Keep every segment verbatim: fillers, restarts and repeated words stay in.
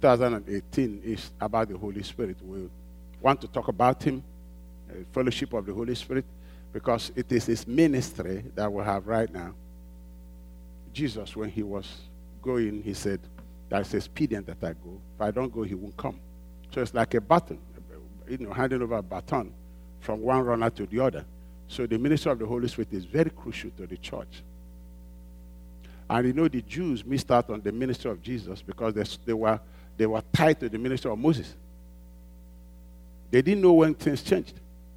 thousand eighteen is about the Holy Spirit. We want to talk about him, uh, fellowship of the Holy Spirit, because it is his ministry that we have right now. Jesus, when he was going, he said, that's expedient that I go. If I don't go, he won't come. So it's like a baton, you know, handing over a baton from one runner to the other. So the ministry of the Holy Spirit is very crucial to the church. And you know, the Jews missed out on the ministry of Jesus because they, they were they were tied to the ministry of Moses. They didn't know when things changed.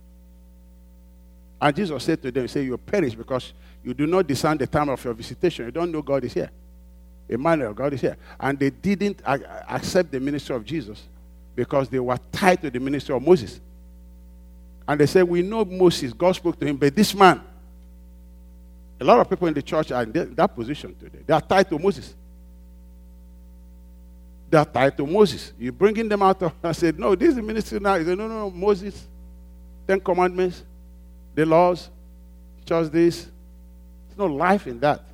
And Jesus said to them, he said, you perish because you do not discern the time of your visitation. You don't know God is here. Emmanuel, God is here. And they didn't accept the ministry of Jesus because they were tied to the ministry of Moses. And they said, we know Moses, God spoke to him, but this man, a lot of people in the church are in that position today. They are tied to Moses. They are tied to Moses. You're bringing them out of, I said, no, this is the ministry now. He said, no, no, no, Moses, Ten Commandments, the laws, just this. There's no life in that.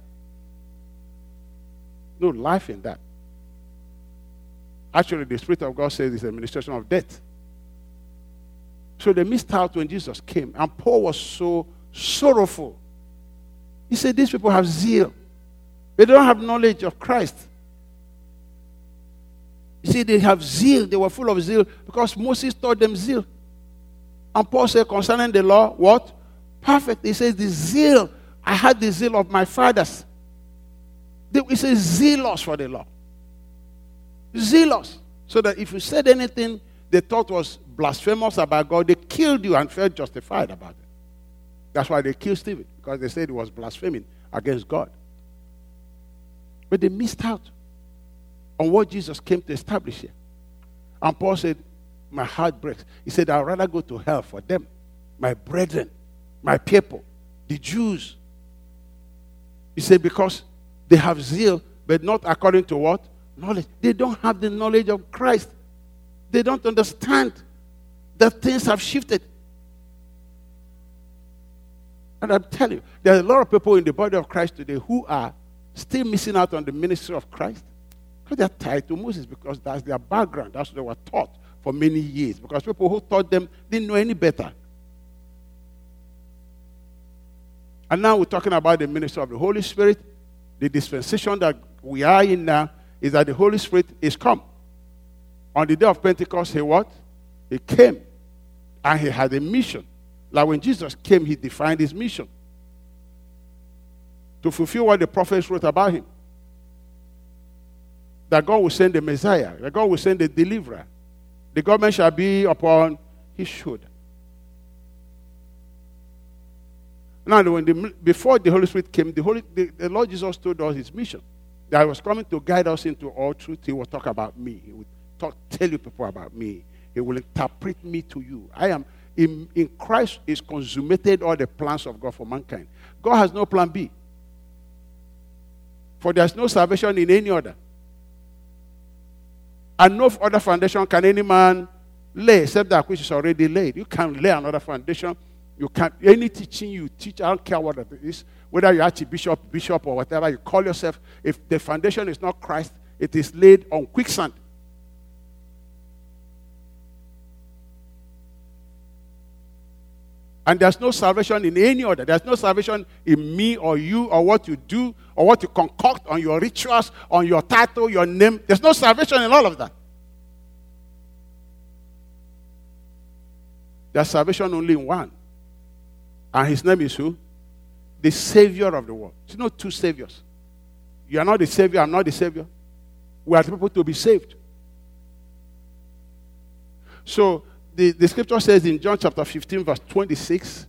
No life in that. Actually, the Spirit of God says it's an administration of death. So they missed out when Jesus came. And Paul was so sorrowful. He said, these people have zeal. They don't have knowledge of Christ. You see, they have zeal. They were full of zeal because Moses taught them zeal. And Paul said concerning the law, what? Perfect. He says, the zeal. I had the zeal of my fathers. He says, zealous for the law. Zealous. So that if you said anything they thought was blasphemous about God, they killed you and felt justified about it. That's why they killed Stephen, because they said he was blaspheming against God. But they missed out on what Jesus came to establish here. And Paul said, my heart breaks. He said, I'd rather go to hell for them, my brethren, my people, the Jews. He said, because they have zeal, but not according to what? Knowledge. They don't have the knowledge of Christ. They don't understand that things have shifted. And I'm telling you, there are a lot of people in the body of Christ today who are still missing out on the ministry of Christ because they are tied to Moses, because that's their background. That's what they were taught for many years, because people who taught them didn't know any better. And now we're talking about the ministry of the Holy Spirit. The dispensation that we are in now is that the Holy Spirit is come. On the day of Pentecost, he what? He came. And he had a mission. Like when Jesus came, he defined his mission. To fulfill what the prophets wrote about him. That God will send the Messiah. That God will send the deliverer. The government shall be upon his shoulder. Now, when the, before the Holy Spirit came, the, Holy, the, the Lord Jesus told us his mission. That he was coming to guide us into all truth. He will talk about me. He will talk, tell you people about me. He will interpret me to you. I am, in, in Christ is consummated all the plans of God for mankind. God has no plan B. For there is no salvation in any other. And no other foundation can any man lay except that which is already laid. You can't lay another foundation. You can't, any teaching you teach, I don't care what it is, whether you're archbishop, bishop, or whatever you call yourself, if the foundation is not Christ, it is laid on quicksand. And there's no salvation in any other. There's no salvation in me or you or what you do or what you concoct on your rituals, on your title, your name. There's no salvation in all of that. There's salvation only in one. And his name is who? The Savior of the world. There's no two Saviors. You are not the Savior, I'm not the Savior. We are the people to be saved. So, The, the scripture says in John chapter fifteen, verse twenty-six.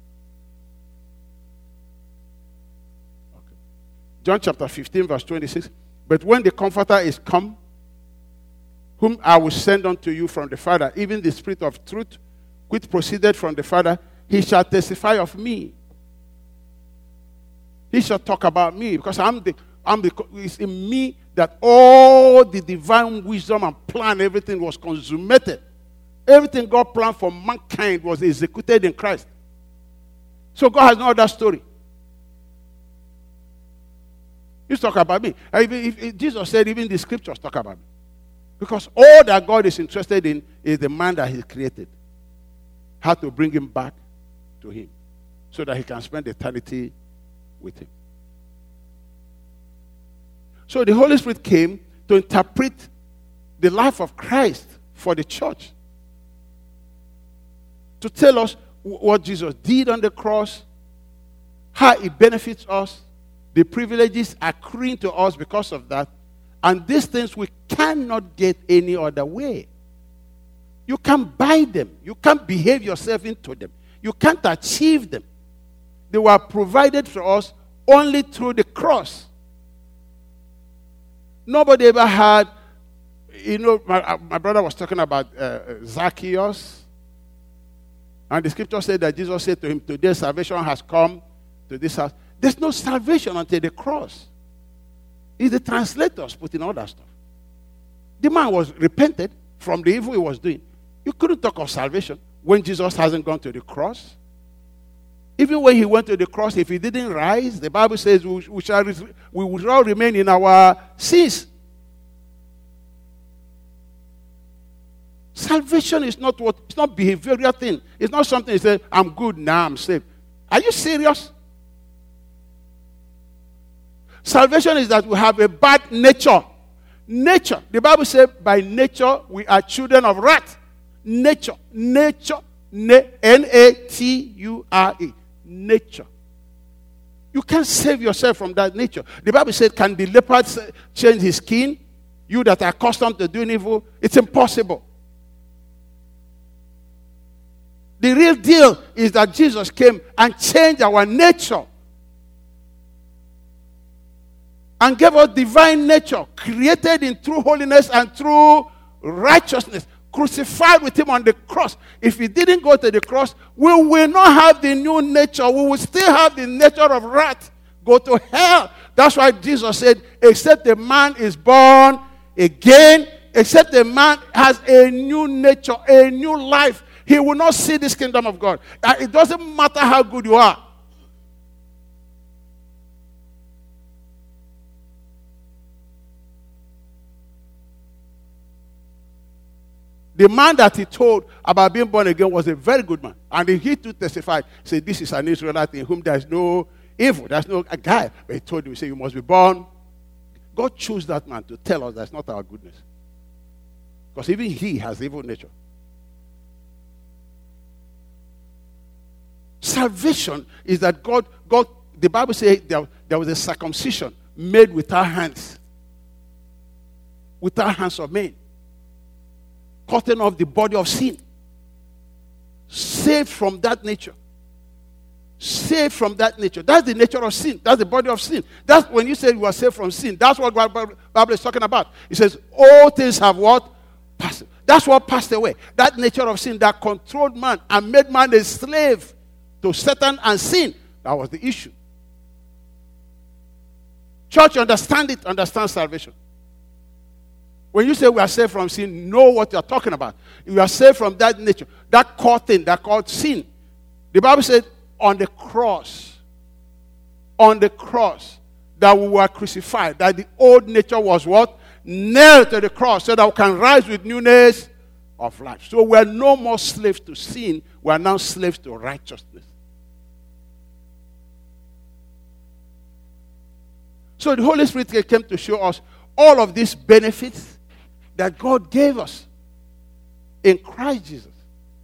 Okay. John chapter fifteen, verse twenty-six. But when the Comforter is come, whom I will send unto you from the Father, even the Spirit of truth, which proceeded from the Father, he shall testify of me. He shall talk about me, because I'm the, I'm the, it's in me that all the divine wisdom and plan, everything was consummated. Everything God planned for mankind was executed in Christ. So God has no other story. You talk about me. If, if, if Jesus said even the scriptures talk about me. Because all that God is interested in is the man that he created. How to bring him back to him so that he can spend eternity with him. So the Holy Spirit came to interpret the life of Christ for the church. To tell us what Jesus did on the cross, how it benefits us, the privileges accruing to us because of that, and these things we cannot get any other way. You can't buy them. You can't behave yourself into them. You can't achieve them. They were provided for us only through the cross. Nobody ever had, you know, my, my brother was talking about uh, Zacchaeus. And the scripture said that Jesus said to him, today salvation has come to this house. There's no salvation until the cross. It's the translators putting all that stuff. The man was repented from the evil he was doing. You couldn't talk of salvation when Jesus hasn't gone to the cross. Even when he went to the cross, if he didn't rise, the Bible says we, we shall we will all remain in our sins. Salvation is not what it's not behavioral thing. It's not something you say, I'm good now, I'm saved. Are you serious? Salvation is that we have a bad nature. Nature. The Bible says by nature we are children of wrath. Nature. Nature. N A T U R E. Nature. You can't save yourself from that nature. The Bible said, can the leopard change his skin? You that are accustomed to doing evil, it's impossible. The real deal is that Jesus came and changed our nature and gave us divine nature, created in true holiness and true righteousness, crucified with him on the cross. If he didn't go to the cross, we will not have the new nature. We will still have the nature of wrath. Go to hell. That's why Jesus said, except a man is born again, except a man has a new nature, a new life, he will not see this kingdom of God. It doesn't matter how good you are. The man that he told about being born again was a very good man. And he too testified, said, this is an Israelite in whom there is no evil. There's no a guy. But he told him, he said, you must be born. God chose that man to tell us that's not our goodness. Because even he has evil nature. Salvation is that God, God, the Bible says there, there was a circumcision made without hands. Without hands of men. Cutting off the body of sin. Saved from that nature. Saved from that nature. That's the nature of sin. That's the body of sin. That's when you say you are saved from sin. That's what the Bible is talking about. It says, all things have what? Passed. That's what passed away. That nature of sin that controlled man and made man a slave to Satan and sin. That was the issue. Church, understand it, understand salvation. When you say we are saved from sin, know what you are talking about. You are saved from that nature, that core thing that called sin. The Bible said on the cross, on the cross, that we were crucified, that the old nature was what? Nailed to the cross so that we can rise with newness of life. So we are no more slaves to sin, we are now slaves to righteousness. So the Holy Spirit came to show us all of these benefits that God gave us in Christ Jesus.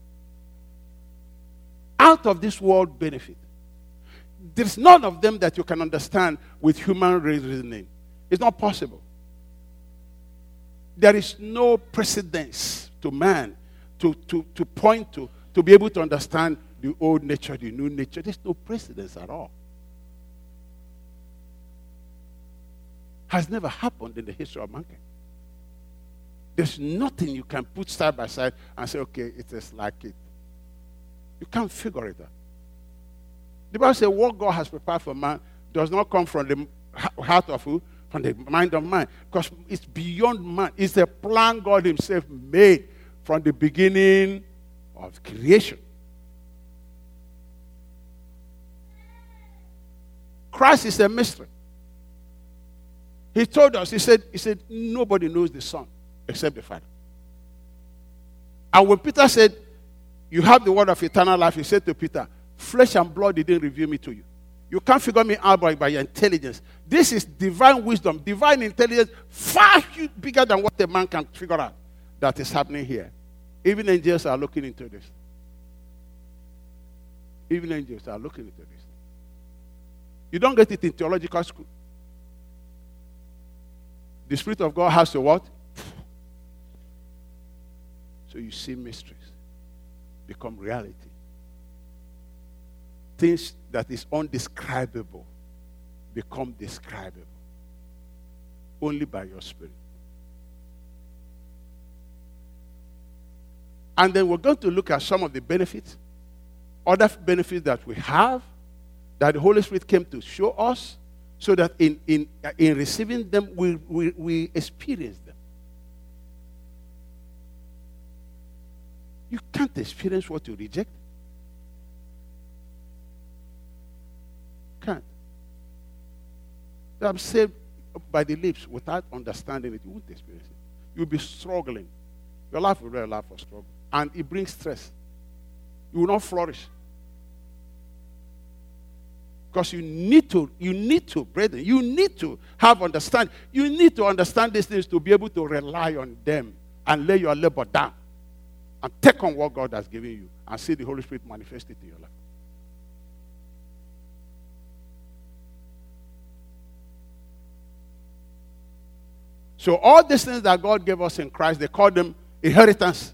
Out of this world benefit. There's none of them that you can understand with human reasoning. It's not possible. There is no precedence to man to, to, to point to, to be able to understand the old nature, the new nature. There's no precedence at all. Has never happened in the history of mankind. There's nothing you can put side by side and say, okay, it is like it. You can't figure it out. The Bible says what God has prepared for man does not come from the heart of who? From the mind of man. Because it's beyond man. It's a plan God himself made from the beginning of creation. Christ is a mystery. He told us, he said, he said, nobody knows the Son except the Father. And when Peter said, you have the word of eternal life, he said to Peter, flesh and blood didn't reveal me to you. You can't figure me out by, by your intelligence. This is divine wisdom, divine intelligence, far bigger than what a man can figure out that is happening here. Even angels are looking into this. Even angels are looking into this. You don't get it in theological school. The Spirit of God has to what? So you see mysteries become reality. Things that is undescribable become describable. Only by your Spirit. And then we're going to look at some of the benefits, other benefits that we have, that the Holy Spirit came to show us, so that in, in, in receiving them, we, we, we experience them. You can't experience what you reject. Can't. I'm saved by the lips without understanding it. You won't experience it. You'll be struggling. Your life will be a life of struggle. And it brings stress. You will not flourish. Because you need to, you need to, brethren, you need to have understanding. You need to understand these things to be able to rely on them and lay your labor down and take on what God has given you and see the Holy Spirit manifest it in your life. So all these things that God gave us in Christ, they call them inheritance.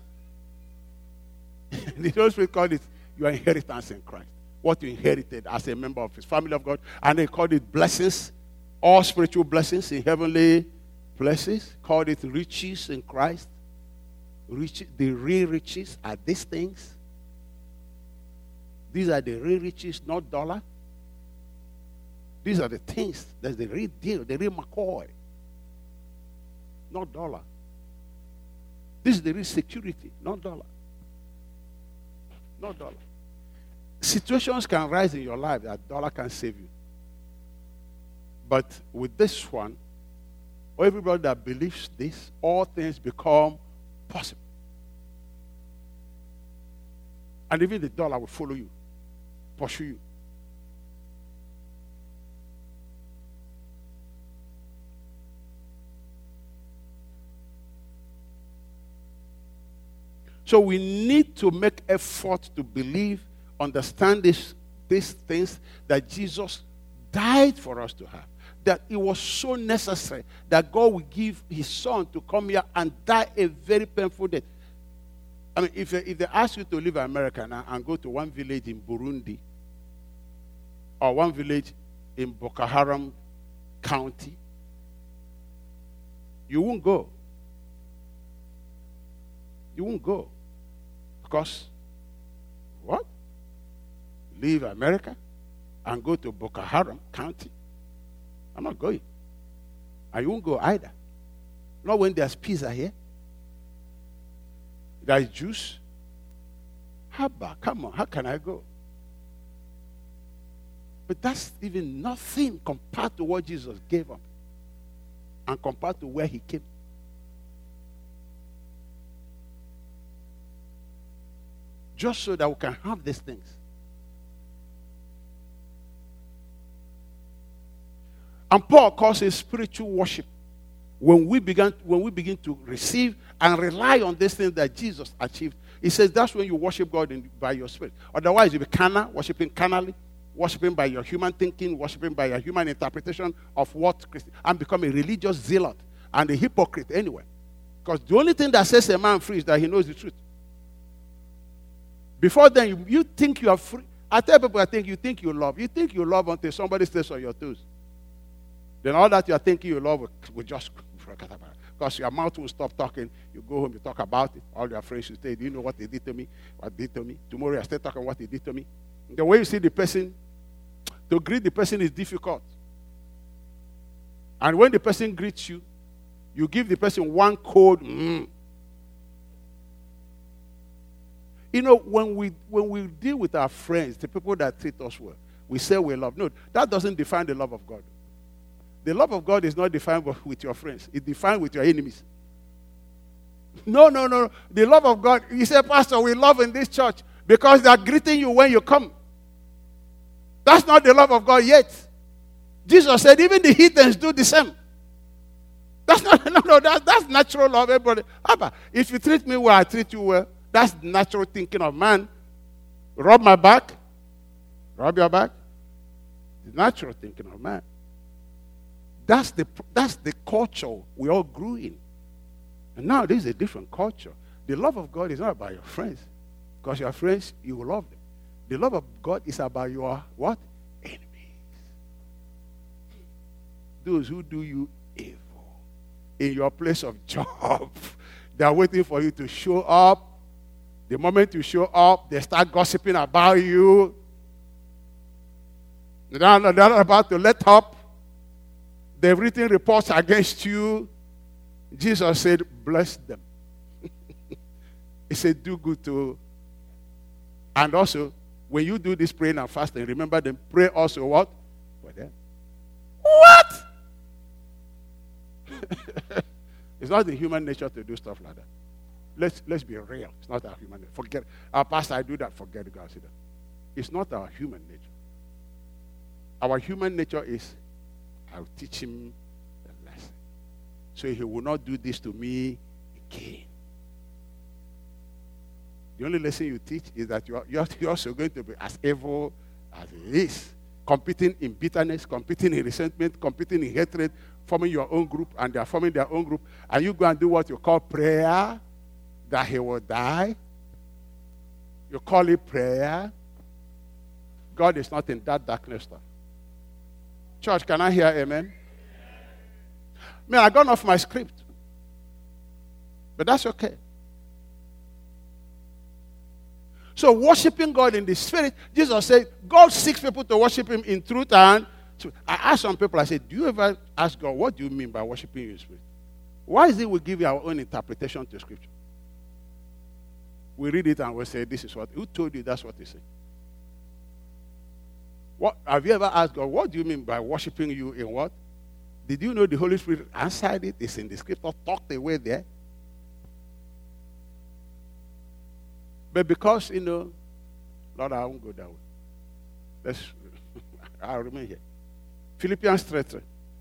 The Holy Spirit called it your inheritance in Christ. What you inherited as a member of his family of God. And they called it blessings, all spiritual blessings in heavenly places. Called it riches in Christ. Riches, the real riches are these things. These are the real riches, not dollar. These are the things. That's the real deal, the real McCoy. Not dollar. This is the real security, not dollar. Not dollar. Situations can rise in your life that dollar can save you. But with this one, everybody that believes this, all things become possible. And even the dollar will follow you, pursue you. So we need to make effort to believe, understand this, these things that Jesus died for us to have. That it was so necessary that God would give his son to come here and die a very painful death. I mean, if, if they ask you to leave America now and go to one village in Burundi or one village in Boko Haram County, you won't go. You won't go. Because, what? Leave America and go to Boko Haram County? I'm not going. And you won't go either. Not when there's pizza here. There's juice. How about, come on, how can I go? But that's even nothing compared to what Jesus gave up. And compared to where he came. Just so that we can have these things. And Paul calls it spiritual worship. When we began, when we begin to receive and rely on these things that Jesus achieved, he says that's when you worship God in, by your spirit. Otherwise, you'll be carnal, worshiping carnally, worshiping by your human thinking, worshiping by your human interpretation of what Christ, and become a religious zealot and a hypocrite anyway. Because the only thing that sets a man free is that he knows the truth. Before then, you, you think you are free. I tell people, I think you think you love. You think you love until somebody steps on your toes. Then all that you are thinking you love will, will just, because your mouth will stop talking. You go home, you talk about it. All your friends will say, do you know what they did to me? What they did to me? Tomorrow I start talking what they did to me. The way you see the person, to greet the person is difficult. And when the person greets you, you give the person one cold, mm. You know, when we when we deal with our friends, the people that treat us well, we say we love. No, that doesn't define the love of God. The love of God is not defined with your friends. It's defined with your enemies. No, no, no. The love of God. You say, Pastor, we love in this church because they are greeting you when you come. That's not the love of God yet. Jesus said even the heathens do the same. That's not, no, no, that, that's natural love, everybody. If you treat me well, I treat you well. That's natural thinking of man. Rub my back. Rub your back. The natural thinking of man. That's the, that's the culture we all grew in. And now this is a different culture. The love of God is not about your friends. Because your friends, you will love them. The love of God is about your what? Enemies. Those who do you evil. In your place of job. They are waiting for you to show up. The moment you show up, they start gossiping about you. They're not, they're not about to let up. They've written reports against you. Jesus said, bless them. He said, do good to. And also, when you do this praying and fasting, remember them, pray also what? For them. What? It's not the human nature to do stuff like that. Let's, let's be real. It's not our human nature. Forget, our pastor, I do that, forget it, God. It's not our human nature. Our human nature is, I'll teach him the lesson. So he will not do this to me again. The only lesson you teach is that you are, you're also going to be as evil as he is. Competing in bitterness, competing in resentment, competing in hatred, forming your own group, and they are forming their own group. And you go and do what you call prayer, that he will die. You call it prayer. God is not in that darkness stuff. Church, can I hear amen? Man, I got off my script. But that's okay. So worshiping God in the spirit, Jesus said, God seeks people to worship him in truth and truth. I asked some people, I said, do you ever ask God, what do you mean by worshiping you in spirit? Why is it we give you our own interpretation to scripture? We read it and we say, this is what, who told you that's what he said? What, have you ever asked God, what do you mean by worshiping you in what? Did you know the Holy Spirit answered it? It's in the scripture, talked away there. But because, you know, Lord, I won't go that way. Let's, I'll remain here. Philippians three three.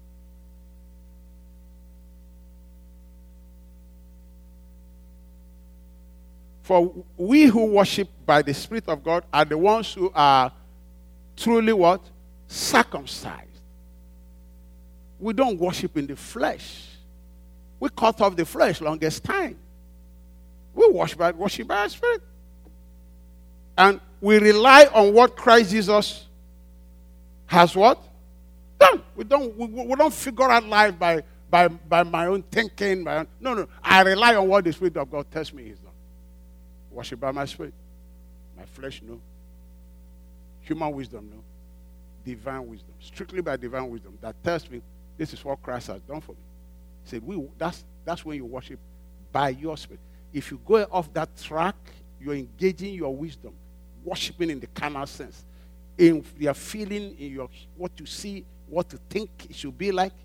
For we who worship by the Spirit of God are the ones who are truly what? Circumcised. We don't worship in the flesh. We cut off the flesh longest time. We worship by, worship by our spirit. And we rely on what Christ Jesus has what? Done. We don't, we, we don't figure out life by, by, by my own thinking. My own, no, no. I rely on what the Spirit of God tells me is done. Worship by my spirit. My flesh, no. Human wisdom, no. Divine wisdom. Strictly by divine wisdom. That tells me this is what Christ has done for me. He said, we, that's, that's when you worship by your spirit. If you go off that track, you're engaging your wisdom. Worshiping in the carnal sense. In your feeling, in your what you see, what you think it should be like.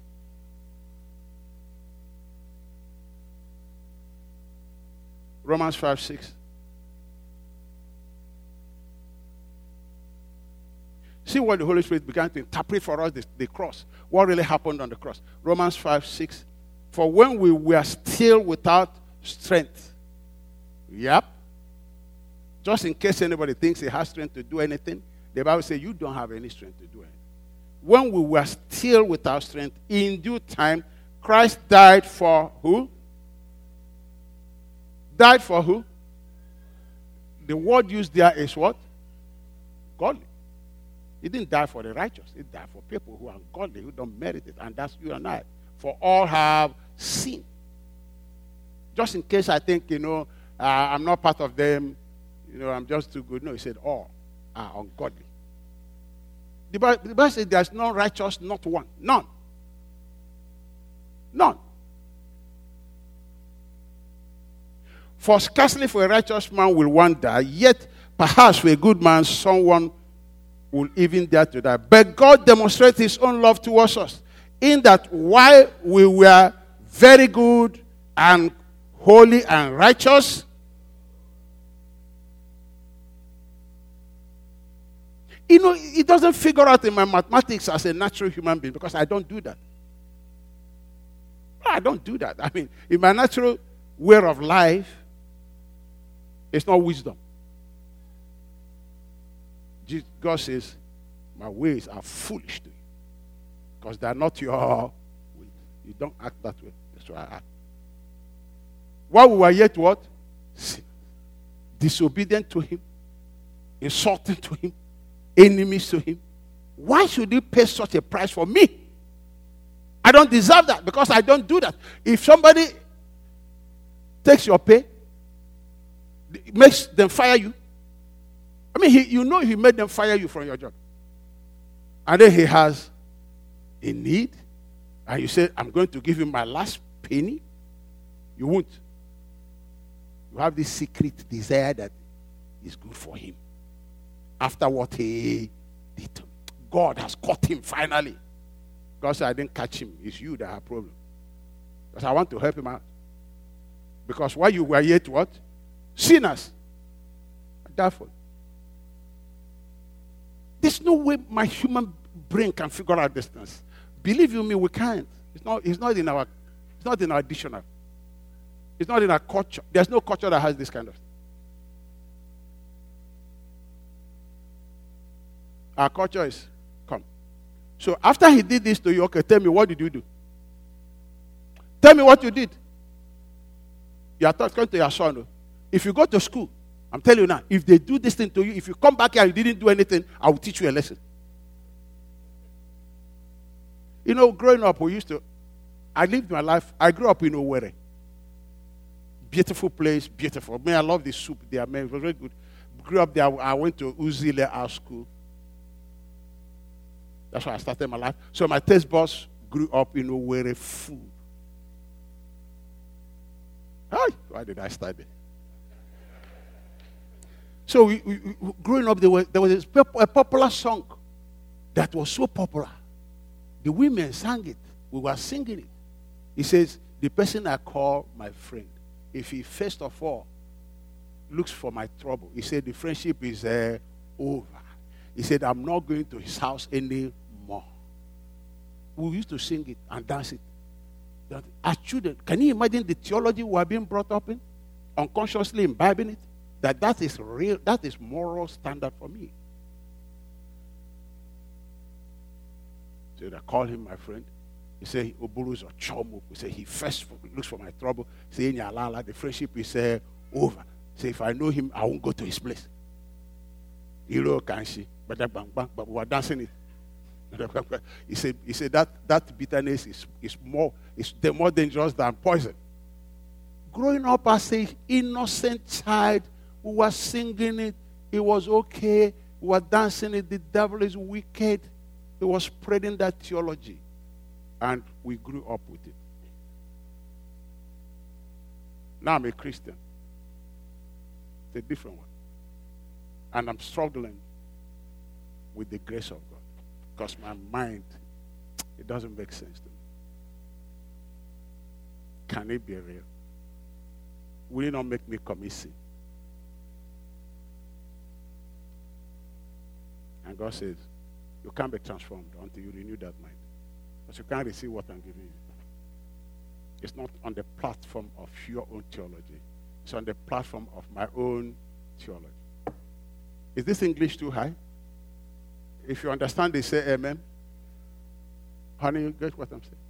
Romans five six. See what the Holy Spirit began to interpret for us, the, the cross. What really happened on the cross. Romans five six. For when we were still without strength. Yep. Just in case anybody thinks he has strength to do anything, the Bible says you don't have any strength to do anything. When we were still without strength, in due time, Christ died for who? Died for who? The word used there is what? Godly. He didn't die for the righteous. He died for people who are godly, who don't merit it. And that's you and I. For all have sinned. Just in case I think, you know, uh, I'm not part of them, you know, I'm just too good. No, he said all are ungodly. The Bible, the Bible says there's no righteous, not one. None. None. For scarcely for a righteous man will one die, yet perhaps for a good man someone will even dare to die. But God demonstrates his own love towards us, in that while we were very good and holy and righteous. You know, it doesn't figure out in my mathematics as a natural human being because I don't do that. I don't do that. I mean, in my natural way of life, it's not wisdom. God says, my ways are foolish to you because they are not your ways. You don't act that way. That's why I act. While we were yet what? Sin. Disobedient to him, insulting to him, enemies to him. Why should he pay such a price for me? I don't deserve that because I don't do that. If somebody takes your pay, makes them fire you, I mean, he, you know he made them fire you from your job. And then he has a need, and you say, I'm going to give him my last penny. You won't. You have this secret desire that is good for him. After what he did, God has caught him finally. God said, I didn't catch him. It's you that have problem. Because I want to help him out. Because while you were yet what? Sinners. Therefore, there's no way my human brain can figure out distance. Believe you me, we can't. It's not, it's not in our it's not in our dictionary. It's not in our culture. There's no culture that has this kind of thing. Our culture is come. So after he did this to you, okay, tell me, what did you do? Tell me what you did. You are talking to your son. If you go to school, I'm telling you now, if they do this thing to you, if you come back here and you didn't do anything, I will teach you a lesson. You know, growing up, we used to, I lived my life, I grew up in Owerri. Beautiful place, beautiful. Man, I love the soup there, man. It was very good. Grew up there, I went to Uzile Art School. That's why I started my life. So my taste buds grew up in Owerri food. Hi, why did I start there? So we, we, we, growing up, there was, there was a popular song that was so popular. The women sang it. We were singing it. He says, the person I call my friend, if he first of all looks for my trouble, he said the friendship is uh, over. He said, I'm not going to his house anymore. We used to sing it and dance it. That as children, can you imagine the theology we are being brought up in? Unconsciously imbibing it? That that is real, that is moral standard for me. So I call him my friend. He said, Oburu's or Chomu. He said, he first looks for my trouble. Say, Nyalala, the friendship is uh, over. Say, if I know him, I won't go to his place. Hero can she? But we were dancing it. He said, he said that, that bitterness is, is more is more dangerous than poison. Growing up as an innocent child, we were singing it. It was okay. We were dancing it. The devil is wicked. He was spreading that theology. And we grew up with it. Now I'm a Christian. It's a different one. And I'm struggling with the grace of God. Because my mind, it doesn't make sense to me. Can it be real? Will it not make me commit sin? And God says, you can't be transformed until you renew that mind. Because you can't receive what I'm giving you. It's not on the platform of your own theology. It's on the platform of my own theology. Is this English too high? If you understand this, say amen. Honey, you get what I'm saying?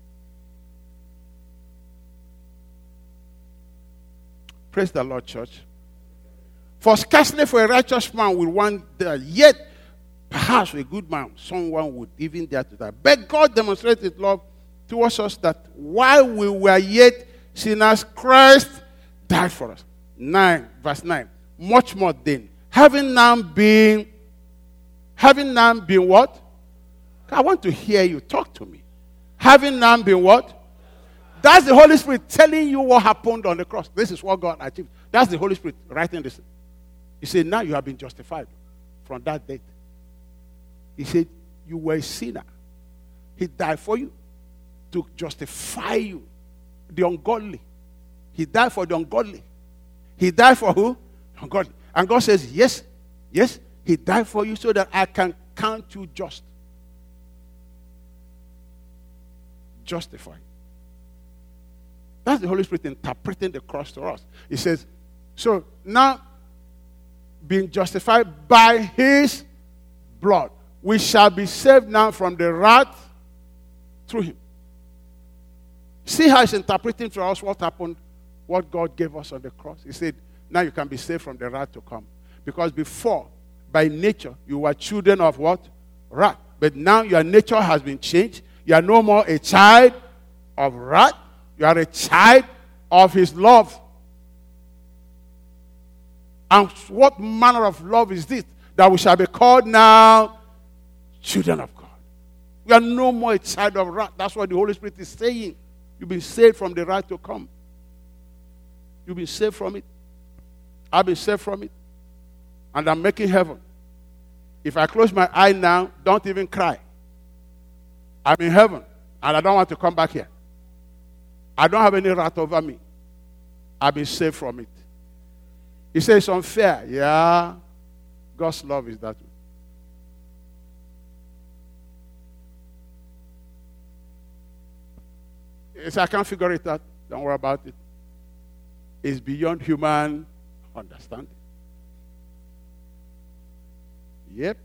Praise the Lord, church. For scarcely for a righteous man will one die, yet perhaps a good man, someone would even dare to die. But God demonstrated love towards us that while we were yet sinners, Christ died for us. Nine, verse nine. Much more then, having now been, having now been what? I want to hear you. Talk to me. Having now been what? That's the Holy Spirit telling you what happened on the cross. This is what God achieved. That's the Holy Spirit writing this. He said, now you have been justified from that date. He said, you were a sinner. He died for you to justify you, the ungodly. He died for the ungodly. He died for who? Ungodly. And God says, yes, yes, he died for you so that I can count you just. Justified. That's the Holy Spirit interpreting the cross to us. He says, so now, being justified by his blood, we shall be saved now from the wrath through him. See how he's interpreting to us what happened, what God gave us on the cross. He said, now you can be saved from the wrath to come. Because before, by nature, you were children of what? Wrath. But now your nature has been changed. You are no more a child of wrath. You are a child of his love. And what manner of love is this? That we shall be called now children of God. We are no more a child of wrath. That's what the Holy Spirit is saying. You've been saved from the wrath to come. You've been saved from it. I've been saved from it. And I'm making heaven. If I close my eye now, don't even cry. I'm in heaven. And I don't want to come back here. I don't have any wrath over me. I've been saved from it. He says it's unfair. Yeah. God's love is that way. He said, I can't figure it out. Don't worry about it. It's beyond human understanding. Yep.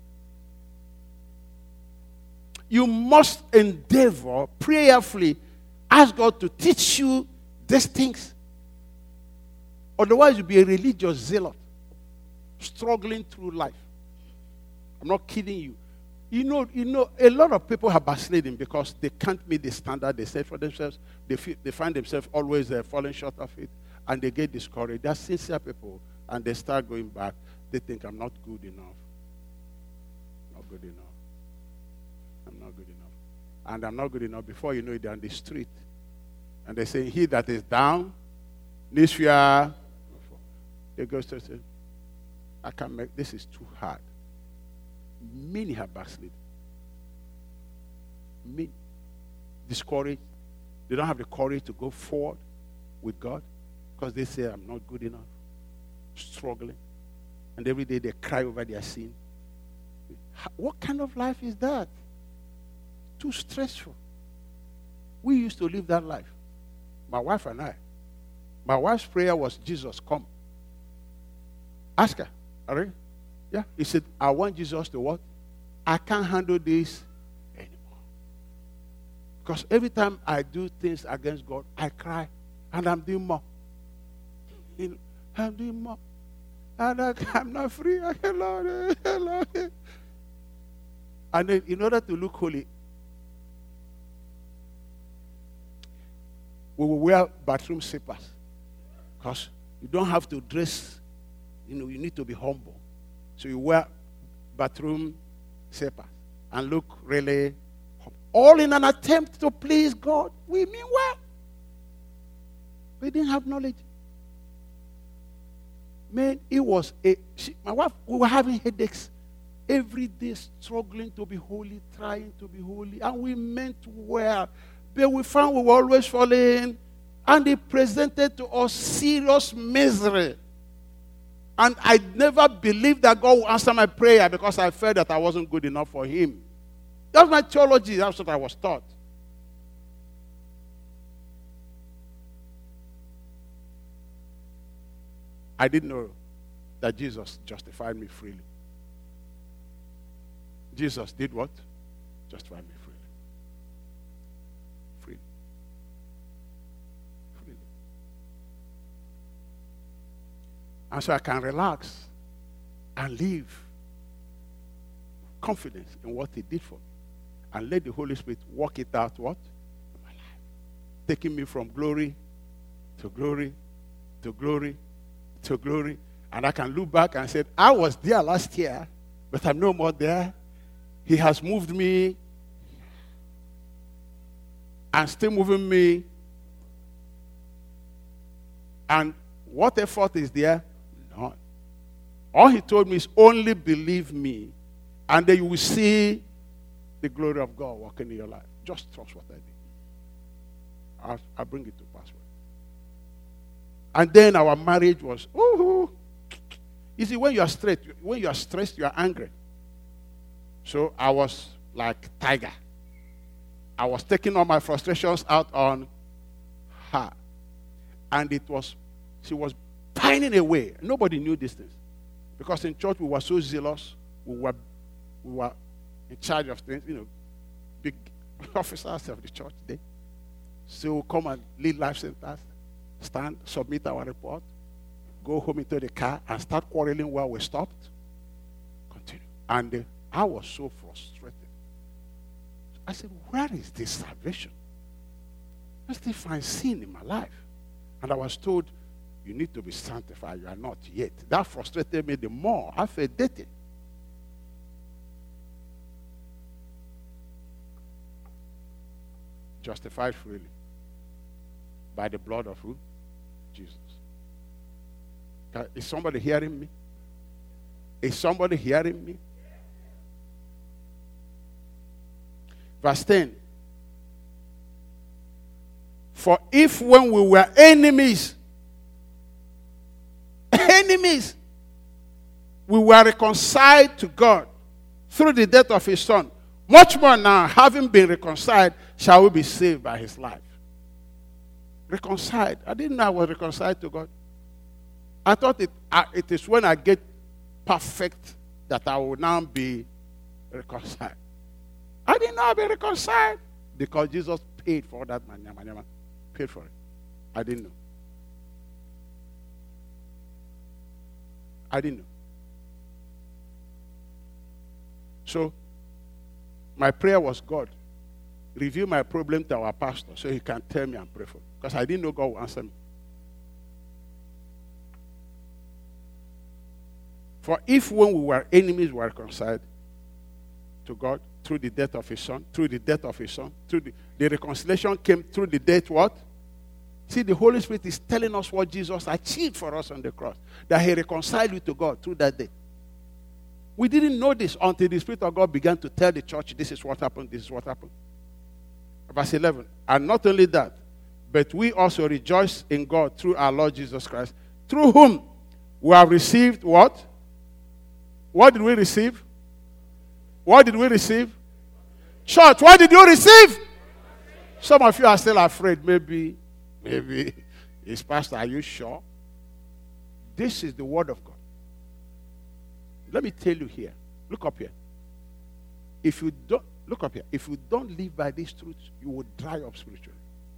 You must endeavor prayerfully, ask God to teach you these things. Otherwise, you'll be a religious zealot, struggling through life. I'm not kidding you. You know, you know, a lot of people have backsliding because they can't meet the standard they set for themselves. They feel, they find themselves always uh, falling short of it, and they get discouraged. They're sincere people, and they start going back. They think, I'm not good enough. Not good enough. I'm not good enough. And I'm not good enough. Before you know it, they're on the street. And they say, he that is down, this fear. They go to say, I can't make, this is too hard. Many have backslid. Many. Discouraged. They don't have the courage to go forward with God because they say, I'm not good enough. Struggling. And every day they cry over their sin. What kind of life is that? Too stressful. We used to live that life. My wife and I. My wife's prayer was, Jesus, come. Ask her. All right? Yeah. He said, I want Jesus to what? I can't handle this anymore. Because every time I do things against God, I cry. And I'm doing more. You know, I'm doing more. And I, I'm not free. I cannot. And then in order to look holy, we will wear bathroom slippers. Because you don't have to dress. You know, you need to be humble. So you wear bathroom slippers and look really humble. All in an attempt to please God. We mean well. We didn't have knowledge. Man, it was a... She, my wife, we were having headaches. Every day struggling to be holy, trying to be holy. And we meant well. But we found we were always falling. And it presented to us serious misery. And I never believed that God would answer my prayer because I felt that I wasn't good enough for him. That's my theology. That's what I was taught. I didn't know that Jesus justified me freely. Jesus did what? Justified me freely. Freely. Freely. And so I can relax and live confidence in what he did for me. And let the Holy Spirit work it out what? In my life. Taking me from glory to glory to glory to glory. And I can look back and say, I was there last year, but I'm no more there. He has moved me and still moving me. And what effort is there? None. All he told me is only believe me, and then you will see the glory of God working in your life. Just trust what I did. I'll, I'll bring it to pass. And then our marriage was, oh, you see, when you are stressed, when you are stressed, you are angry. So I was like tiger. I was taking all my frustrations out on her. And it was, she was pining away. Nobody knew these things. Because in church we were so zealous. We were, we were in charge of things, you know, big officers of the church there. So we'll come and lead life centers, stand, submit our report, go home into the car and start quarreling where we stopped. Continue. And uh, I was so frustrated. I said, where is this salvation? I still find sin in my life. And I was told, you need to be sanctified. You are not yet. That frustrated me the more. I felt dated. Justified freely. By the blood of who? Jesus. Is somebody hearing me? Is somebody hearing me? Verse ten. For if when we were enemies, enemies, we were reconciled to God through the death of his son, much more now, having been reconciled, shall we be saved by his life. Reconciled. I didn't know I was reconciled to God. I thought it, uh, it is when I get perfect that I will now be reconciled. I didn't know I'd be reconciled because Jesus paid for that man. Paid for it. I didn't know. I didn't know. So, my prayer was, God, reveal my problem to our pastor so he can tell me and pray for me. Because I didn't know God would answer me. For if when we were enemies, we were reconciled to God through the death of his son, through the death of his son, through the, the reconciliation came through the death what? See, the Holy Spirit is telling us what Jesus achieved for us on the cross. That he reconciled you to God through that death. We didn't know this until the Spirit of God began to tell the church, this is what happened, this is what happened. Verse eleven. And not only that, but we also rejoice in God through our Lord Jesus Christ, through whom we have received what? What did we receive? What did we receive? Church, what did you receive? Some of you are still afraid. Maybe, maybe, is Pastor, are you sure? This is the word of God. Let me tell you here. Look up here. If you don't, look up here. If you don't live by these truths, you will dry up spiritually.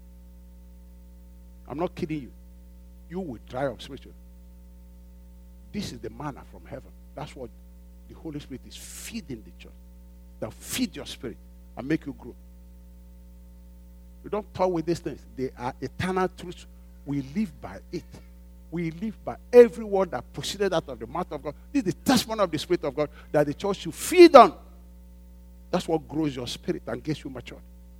I'm not kidding you. You will dry up spiritually. This is the manna from heaven. That's what the Holy Spirit is feeding the church. They'll feed your spirit and make you grow. We don't talk with these things. They are eternal truths. We live by it. We live by every word that proceeded out of the mouth of God. This is the testimony of the Spirit of God that the church should feed on. That's what grows your spirit and gets you matured.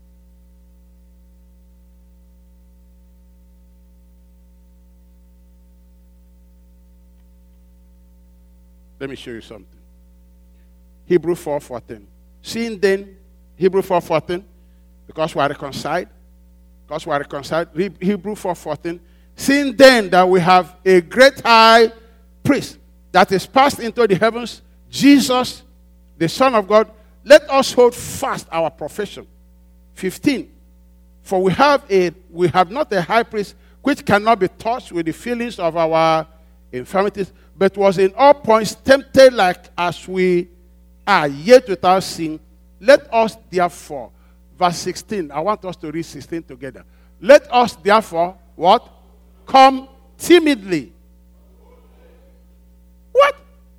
Let me show you something. Hebrews four fourteen. Seeing then, Hebrews four fourteen, because we are reconciled, because we are reconciled, Hebrews four fourteen, seeing then that we have a great high priest that is passed into the heavens, Jesus, the Son of God, let us hold fast our profession. fifteen. For we have a we have not a high priest which cannot be touched with the feelings of our infirmities, but was in all points tempted like as we are, yet without sin. Let us therefore, verse sixteen, I want us to read sixteen together. Let us therefore, what? Come timidly. What?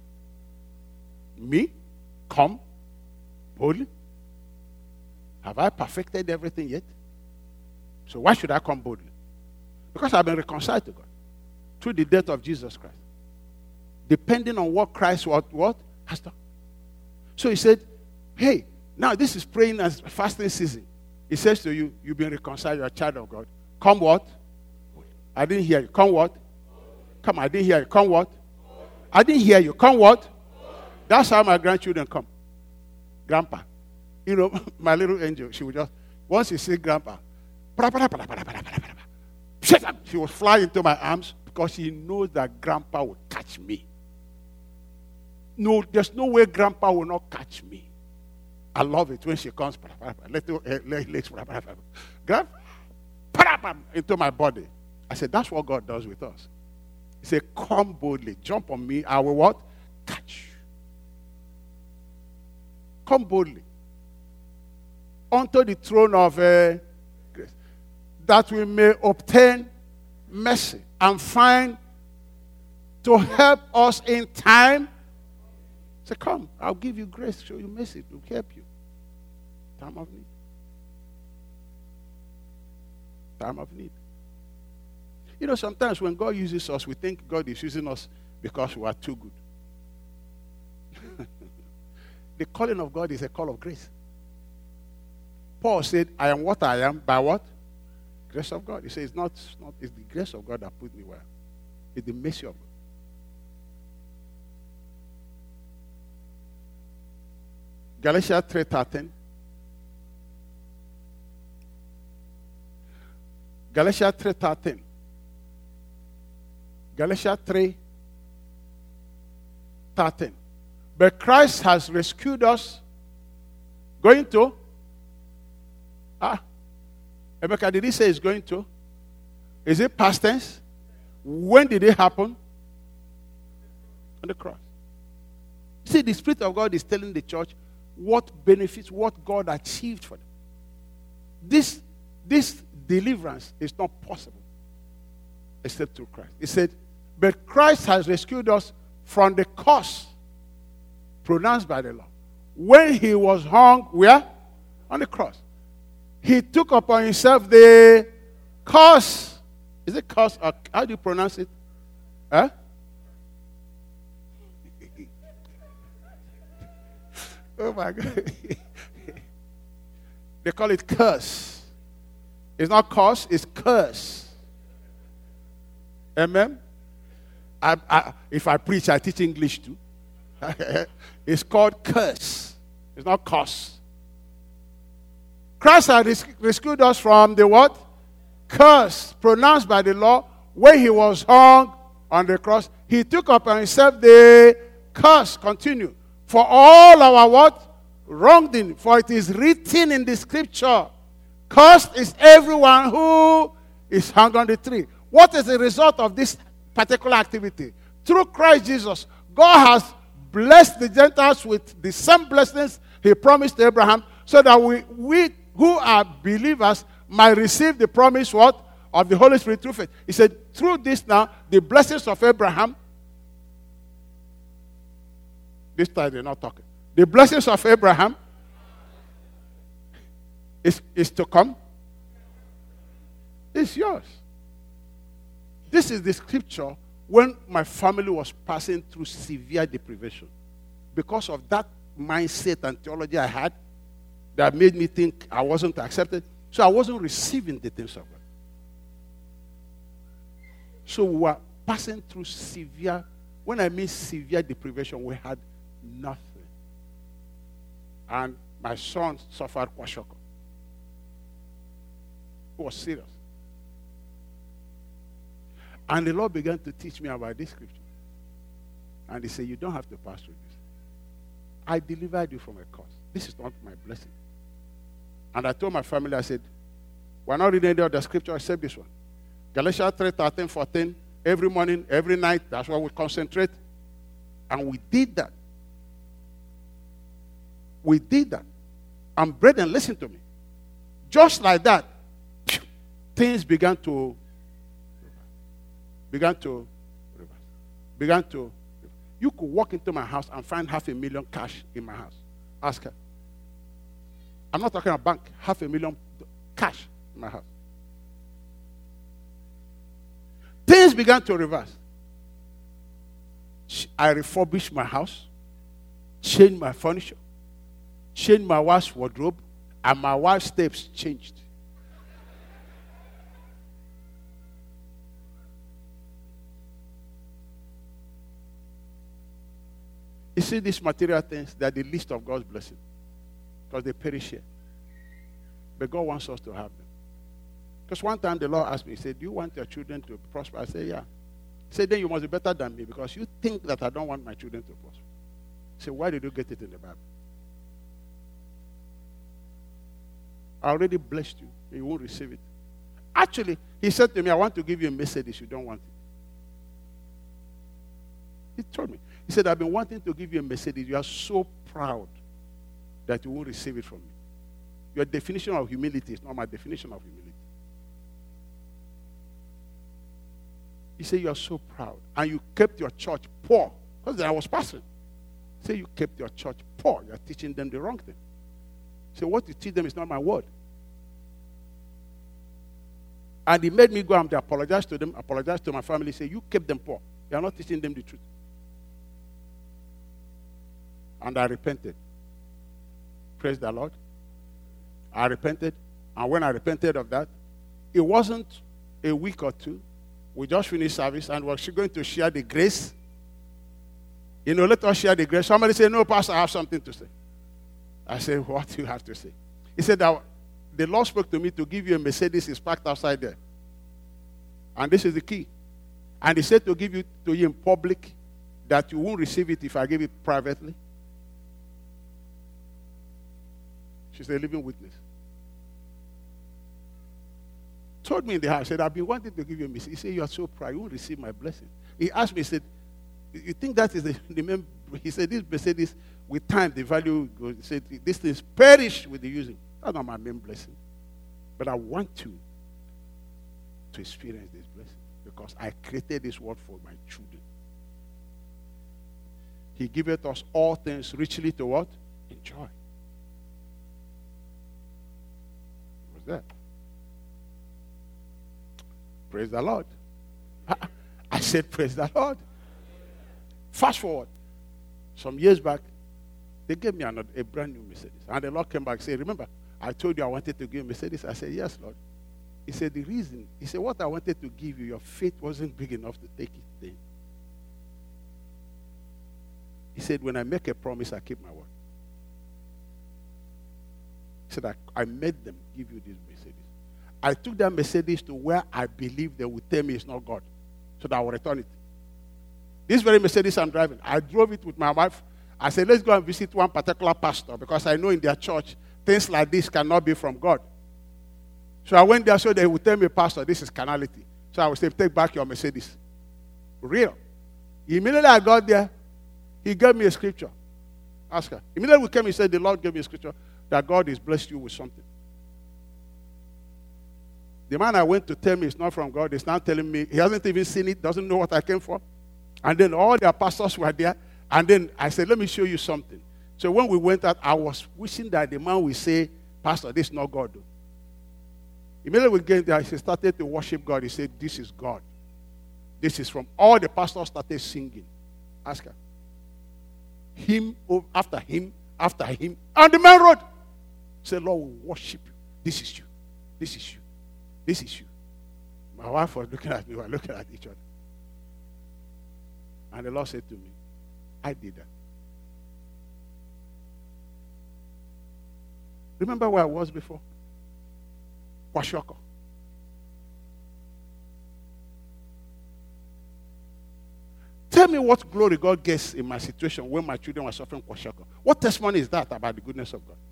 Me? Come boldly? Have I perfected everything yet? So why should I come boldly? Because I've been reconciled to God through the death of Jesus Christ. Depending on what Christ what, what has done. So he said, hey, now this is praying and fasting season. He says to you, you've been reconciled, you're a child of God. Come what? I didn't hear you. Come what? Come, I didn't hear you. Come what? I didn't hear you. Come what? That's how my grandchildren come. Grandpa. You know, my little angel, she would just, once she see Grandpa, she would fly into my arms, because he knows that grandpa will catch me. No, there's no way grandpa will not catch me. I love it when she comes, little legs, grab into my body. I said, that's what God does with us. He said, come boldly, jump on me, I will what? Catch you. Come boldly unto the throne of uh, grace, that we may obtain mercy and find to help us in time. Say, come, I'll give you grace, show you mercy to help you. Time of need. Time of need. You know, sometimes when God uses us, we think God is using us because we are too good. The calling of God is a call of grace. Paul said, I am what I am by what? Grace of God. He says, it's not, it's not, it's the grace of God that put me where. It's the mercy of God. Galatians three thirteen. Galatians three thirteen. Galatians three thirteen. But Christ has rescued us. Going to? Ah. Emeka, did he say he's going to? Is it past tense? When did it happen? On the cross. See, the Spirit of God is telling the church what benefits, what God achieved for them. This, this deliverance is not possible except through Christ. He said, but Christ has rescued us from the curse pronounced by the law. When he was hung, where? On the cross. He took upon himself the curse. Is it curse? Or how do you pronounce it? Huh? Oh my God. They call it curse. It's not curse, it's curse. Amen? I, I, if I preach, I teach English too. It's called curse. It's not curse. Christ has rescued us from the what? Curse pronounced by the law when he was hung on the cross. He took upon himself the curse. Continue. For all our what? Wrongdoing. For it is written in the scripture, cursed is everyone who is hung on the tree. What is the result of this particular activity? Through Christ Jesus, God has blessed the Gentiles with the same blessings he promised to Abraham, so that we, we who are believers might receive the promise what? Of the Holy Spirit through faith. He said, through this now, the blessings of Abraham, this time they're not talking. The blessings of Abraham is, is to come. It's yours. This is the scripture when my family was passing through severe deprivation. Because of that mindset and theology I had that made me think I wasn't accepted. So I wasn't receiving the things of God. So we were passing through severe, when I mean severe deprivation, we had nothing. And my son suffered kwashiorkor. It was serious. And the Lord began to teach me about this scripture. And he said, you don't have to pass through this. I delivered you from a curse. This is not my blessing. And I told my family, I said, we're not reading any other scripture except this one. Galatians three, thirteen, fourteen, every morning, every night, that's why we concentrate. And we did that. We did that. And brethren, listen to me. Just like that, things began to began to began to you could walk into my house and find half a million cash in my house. Ask her. I'm not talking about bank, half a million cash in my house. Things began to reverse. I refurbished my house, changed my furniture, changed my wife's wardrobe, and my wife's steps changed. You see, these material things, they are the least of God's blessing because they perish here. But God wants us to have them. Because one time the Lord asked me, he said, do you want your children to prosper? I said, yeah. He said, then you must be better than me because you think that I don't want my children to prosper. He said, why did you get it in the Bible? I already blessed you. You won't receive it. Actually, he said to me, I want to give you a Mercedes. You don't want it. He told me. He said, I've been wanting to give you a Mercedes. You are so proud that you won't receive it from me. Your definition of humility is not my definition of humility. He said, you are so proud. And you kept your church poor. Because I was pastoring. He said, you kept your church poor. You are teaching them the wrong thing. He said, what you teach them is not my word. And he made me go and apologize to them, apologize to my family, say, you kept them poor. You are not teaching them the truth. And I repented. Praise the Lord. I repented. And when I repented of that, it wasn't a week or two. We just finished service and we're going to share the grace. You know, let us share the grace. Somebody said, no, Pastor, I have something to say. I said, what do you have to say? He said that the Lord spoke to me to give you a Mercedes. It's parked outside there. And this is the key. And he said to give you to you in public that you won't receive it if I give it privately. She's a living witness. Told me in the house, said, I've been wanting to give you a Mercedes. He said, you are so proud, you won't receive my blessing. He asked me, he said, you think that is the, the main, he said, this Mercedes, with time, the value goes. He said, this thing is perish with the using. That's not my main blessing. But I want you to experience this blessing because I created this world for my children. He giveth us all things richly to what? Enjoy. What's that? Praise the Lord. I said, praise the Lord. Fast forward. Some years back, they gave me another, a brand new Mercedes. And the Lord came back and said, remember, I told you I wanted to give you a Mercedes. I said, yes, Lord. He said, the reason, he said, what I wanted to give you, your faith wasn't big enough to take it then. He said, when I make a promise, I keep my word. He said, I, I made them give you this Mercedes. I took that Mercedes to where I believe they would tell me it's not God. So that I will return it. This very Mercedes I'm driving, I drove it with my wife. I said, let's go and visit one particular pastor because I know in their church, things like this cannot be from God. So I went there so they would tell me, Pastor, this is carnality. So I would say, take back your Mercedes. Real. Immediately I got there, he gave me a scripture. Ask her. Immediately we came, he said, the Lord gave me a scripture that God has blessed you with something. The man I went to tell me it's not from God, he's not telling me, he hasn't even seen it, doesn't know what I came for. And then all their pastors were there. And then I said, let me show you something. So when we went out, I was wishing that the man would say, Pastor, this is not God. Though. Immediately we get there, he started to worship God. He said, this is God. This is from all the pastors started singing. Ask her. Him, after him, after him. And the man wrote, say, Lord, we worship you. This is you. This is you. This is you. My wife was looking at me. We were looking at each other. And the Lord said to me, I did that. Remember where I was before? Kwashiorkor. Tell me what glory God gets in my situation when my children were suffering Kwashiorkor. What testimony is that about the goodness of God?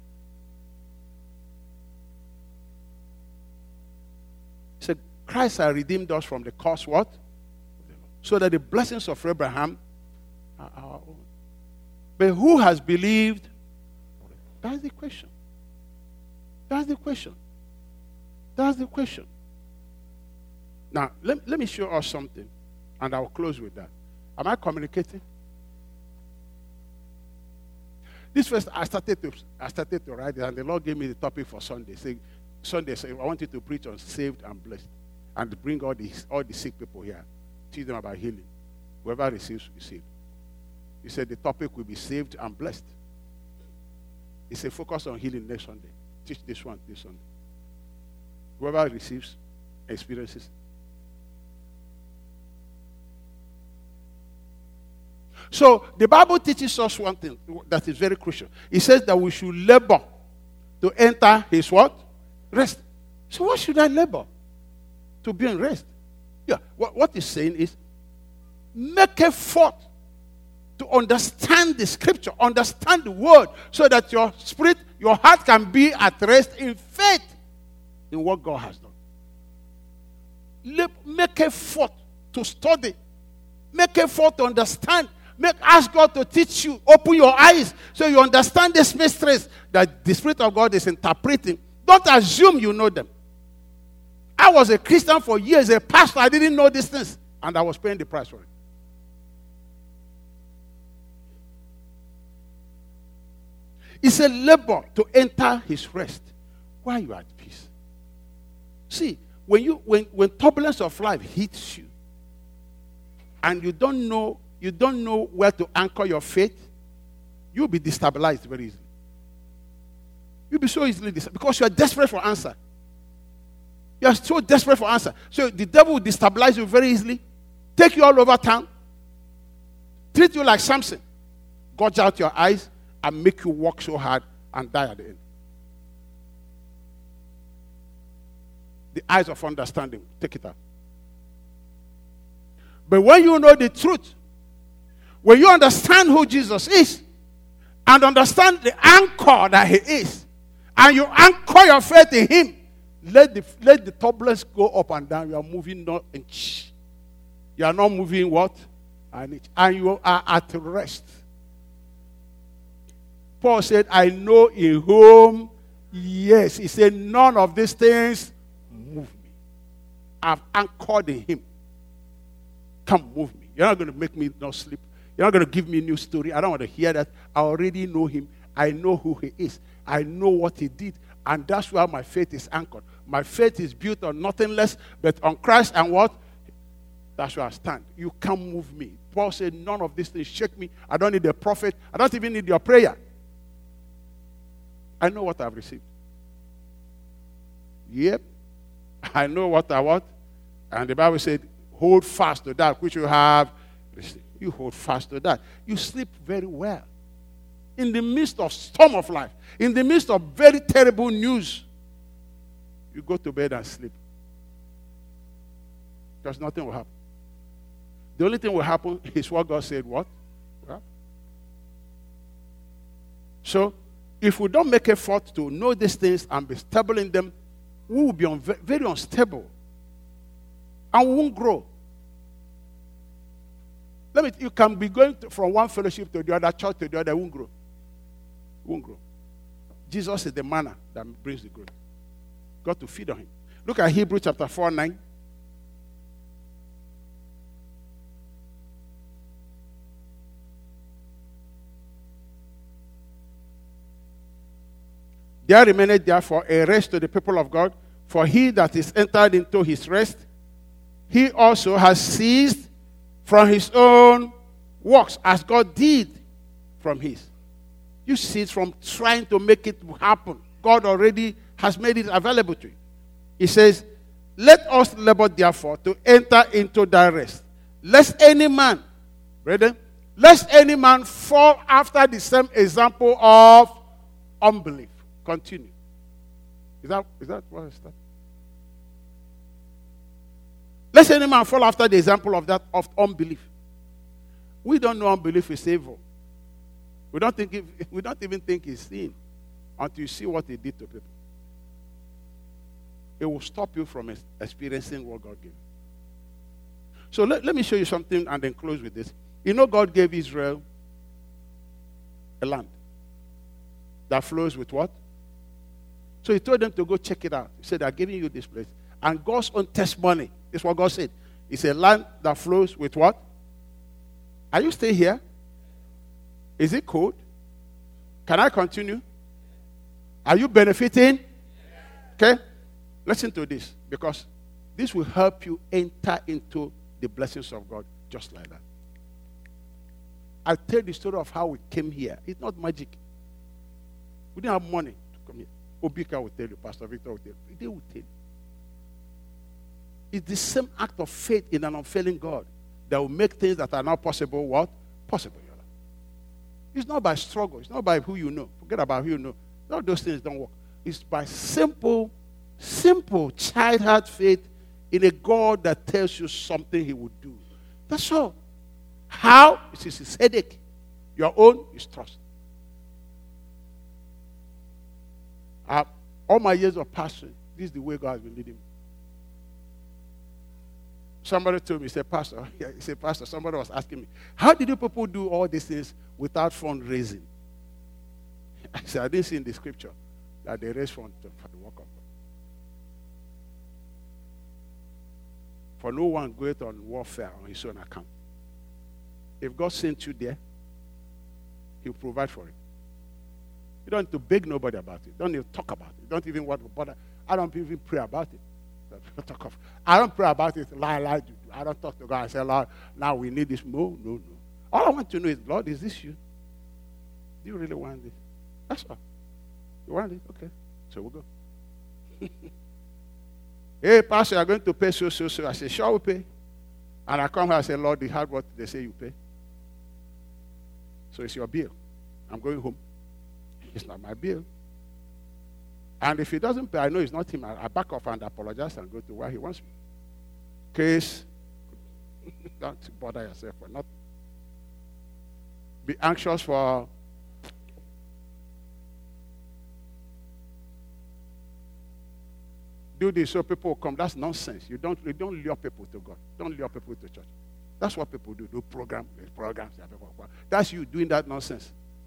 He said, Christ has redeemed us from the curse, what? So that the blessings of Abraham are our own. But who has believed? That's the question. That's the question. That's the question. Now, let, let me show us something, and I'll close with that. Am I communicating? This first, I started to I started to write it, and the Lord gave me the topic for Sunday. Say, Sunday, say, I want you to preach on saved and blessed, and bring all the all the sick people here, teach them about healing. Whoever receives, receives. He said the topic will be saved and blessed. He said focus on healing next Sunday. Teach this one this Sunday. Whoever receives, experiences. So the Bible teaches us one thing that is very crucial. It says that we should labor to enter his what? Rest. So what should I labor? To be in rest. Yeah. What, what he's saying is, make effort to understand the scripture, understand the word, so that your spirit, your heart can be at rest in faith in what God has done. Make effort to study. Make effort to understand. Make, ask God to teach you. Open your eyes so you understand these mysteries that the Spirit of God is interpreting. Don't assume you know them. I was a Christian for years, a pastor. I didn't know these things, and I was paying the price for it. It's a labor to enter his rest while you are at peace. See, when you when, when turbulence of life hits you, and you don't know you don't know where to anchor your faith, you'll be destabilized very easily. You'll be so easily destabilized because you are desperate for answer. You are so desperate for answer. So the devil will destabilize you very easily, take you all over town, treat you like Samson, gouge out your eyes, and make you work so hard and die at the end. The eyes of understanding, take it out. But when you know the truth, when you understand who Jesus is, and understand the anchor that he is, and you anchor your faith in him, let the, let the turbulence go up and down. You are moving not an inch. You are not moving what? An inch. And you are at rest. Paul said, I know in whom, yes. He said, none of these things move me. I've anchored in him. Come move me. You're not going to make me not sleep. You're not going to give me a new story. I don't want to hear that. I already know him. I know who he is. I know what he did. And that's where my faith is anchored. My faith is built on nothing less but on Christ and what? That's where I stand. You can't move me. Paul said, none of these things shake me. I don't need a prophet. I don't even need your prayer. I know what I've received. Yep. I know what I want. And the Bible said, hold fast to that which you have received. You hold fast to that. You sleep very well. In the midst of storm of life, in the midst of very terrible news, you go to bed and sleep. Because nothing will happen. The only thing will happen is what God said, what? Well, so, if we don't make effort to know these things and be stable in them, we will be un- very unstable. And we won't grow. Let me, you can be going to, from one fellowship to the other, church to the other, won't grow. Won't grow. Jesus is the manna that brings the growth. Got to feed on him. Look at Hebrews chapter four, nine. There remaineth therefore a rest to the people of God, for he that is entered into his rest, he also has ceased from his own works, as God did from his. You cease from trying to make it happen. God already has made it available to you. He says, let us labor therefore to enter into that rest. Lest any man, brethren, lest any man fall after the same example of unbelief. Continue. Is that, is that what I start? Lest any man fall after the example of that of unbelief. We don't know unbelief is evil. We don't think it, we don't even think it's sin until you see what it did to people. It will stop you from experiencing what God gave you. So let, let me show you something and then close with this. You know God gave Israel a land that flows with what? So he told them to go check it out. He said, I'm giving you this place. And God's own testimony is what God said. It's a land that flows with what? Are you still here? Is it cold? Can I continue? Are you benefiting? Okay? Listen to this, because this will help you enter into the blessings of God just like that. I'll tell the story of how we came here. It's not magic. We didn't have money to come here. Obika will tell you, Pastor Victor will tell you. They will tell you. It's the same act of faith in an unfailing God that will make things that are not possible, what? Possible in your life. It's not by struggle. It's not by who you know. Forget about who you know. All those things don't work. It's by simple, simple childhood faith in a God that tells you something he will do. That's all. How? It is his headache. Your own is trust. Uh, all my years of pastoring, this is the way God has been leading me. Somebody told me, he said, Pastor, he said, Pastor, somebody was asking me, how did you people do all these things without fundraising? I said, I didn't see in the scripture that they raise funds for the work of God. For no one goeth on warfare on his own account. If God sent you there, he'll provide for it. You don't need to beg nobody about it. Don't even talk about it. You don't even want to bother. I don't even pray about it. Talk of, I don't pray about it. Lie, lie. I don't talk to God and say, Lord, now we need this. No, no, no. All I want to know is, Lord, is this you? Do you really want this? That's all. You want it? Okay. So we'll go. Hey, Pastor, you're going to pay so, so, so. I say, sure, we'll pay. And I come here and say, Lord, the hard work they say you pay. So it's your bill. I'm going home. It's not my bill. And if he doesn't pay, I know it's not him. I, I back off and apologize and go to where he wants me. Case, don't bother yourself for nothing. Be anxious for do this so people will come. That's nonsense. You don't, you don't lure people to God. Don't lure people to church. That's what people do. Do program, programs. That's you doing that nonsense.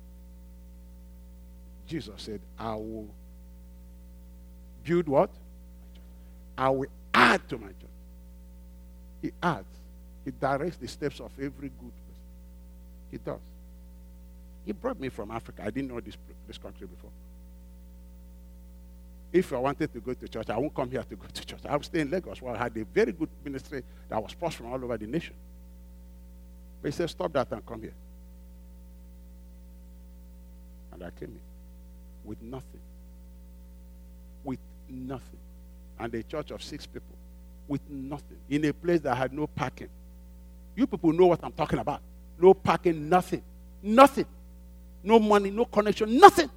Jesus said, I will build what? I will add to my church. He adds. He directs the steps of every good person. He does. He brought me from Africa. I didn't know this, this country before. If I wanted to go to church, I won't come here to go to church. I would stay in Lagos where I had a very good ministry that was prospering all over the nation. But he said, stop that and come here. And I came here with nothing. With nothing. And a church of six people with nothing. In a place that had no parking. You people know what I'm talking about. No parking, nothing. Nothing. No money, no connection, nothing.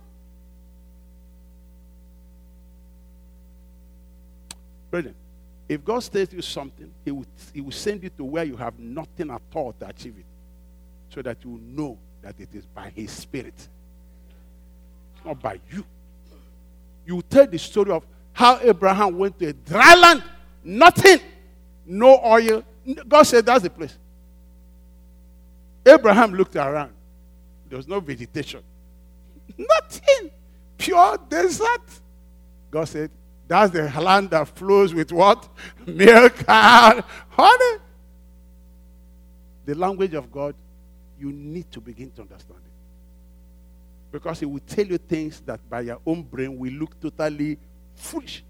Brethren, if God tells you something, he will, he will send you to where you have nothing at all to achieve it. So that you know that it is by his Spirit. It's not by you. You tell the story of how Abraham went to a dry land, nothing, no oil. God said that's the place. Abraham looked around. There was no vegetation. Nothing. Pure desert. God said, that's the land that flows with what? Milk and honey. The language of God, you need to begin to understand it. Because he will tell you things that by your own brain will look totally foolish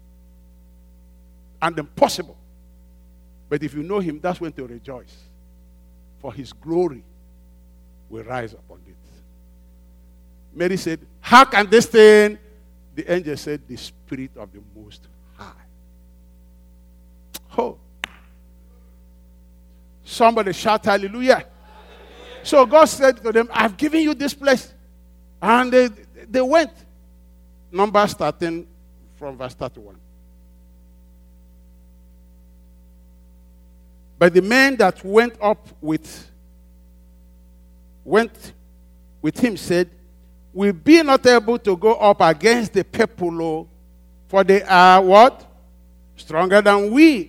and impossible. But if you know him, that's when to rejoice. For his glory will rise upon it. Mary said, how can this thing? The angel said, the Spirit of the Most High. Oh. Somebody shout hallelujah. Hallelujah. So God said to them, I've given you this place. And they, they went. Numbers starting from verse thirty-one. But the men that went up with went with him said, we be not able to go up against the people, for they are what? Stronger than we.